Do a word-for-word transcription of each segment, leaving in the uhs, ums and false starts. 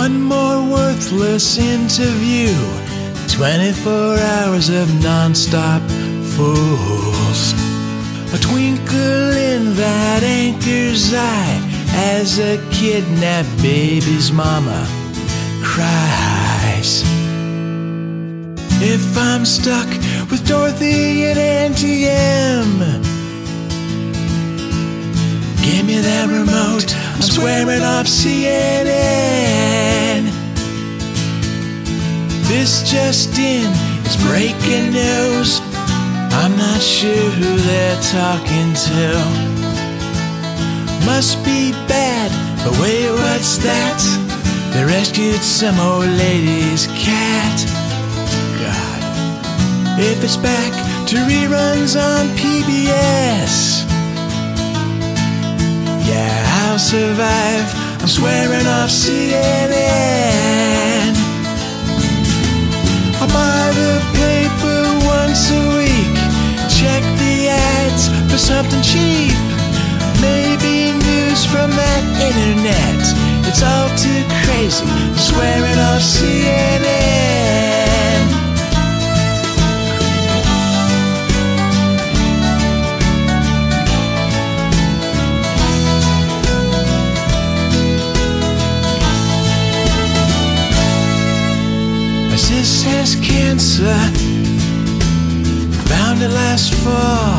One more worthless interview, twenty-four hours of non-stop fools. A twinkle in that anchor's eye as a kidnapped baby's mama cries. If I'm stuck with Dorothy and Auntie M, give me that remote, I'm swearing off C N N. This just in is breaking news, I'm not sure who they're talking to. Must be bad, but wait, what's that? They rescued some old lady's cat. God, if it's back to reruns on P B S, yeah, I'll survive, I'm swearing off C N N. I'll buy the paper once a week, check the ads for something cheap. Maybe news from that internet, it's all too crazy, I'm swearing off C N N. My sis has cancer, found it last fall.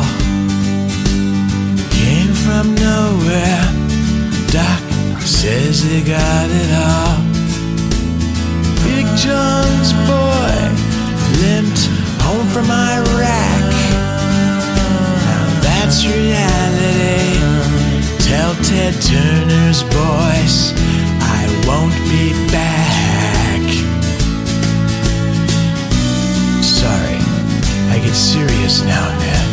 Came from nowhere, doc says they got it all. Big John's boy limped home from Iraq. Now that's reality. Tell Ted Turner's boys I won't be back. Sorry, I get serious now and then.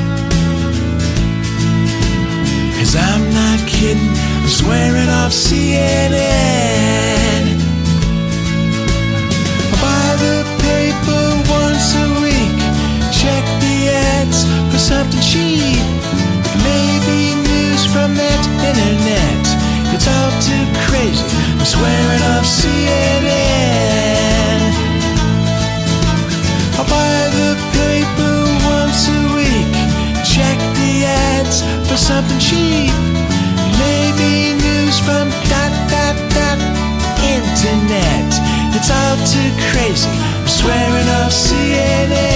Cause I'm not kidding, I'm swearing off C N N. I buy the paper once a week, check the ads for something cheap. Maybe news from that internet, it's all too crazy, I'm swearing off C N N. I buy the paper once a week, check the ads for something cheap. Maybe news from dot dot dot internet, it's all too crazy, I'm swearing off C N N.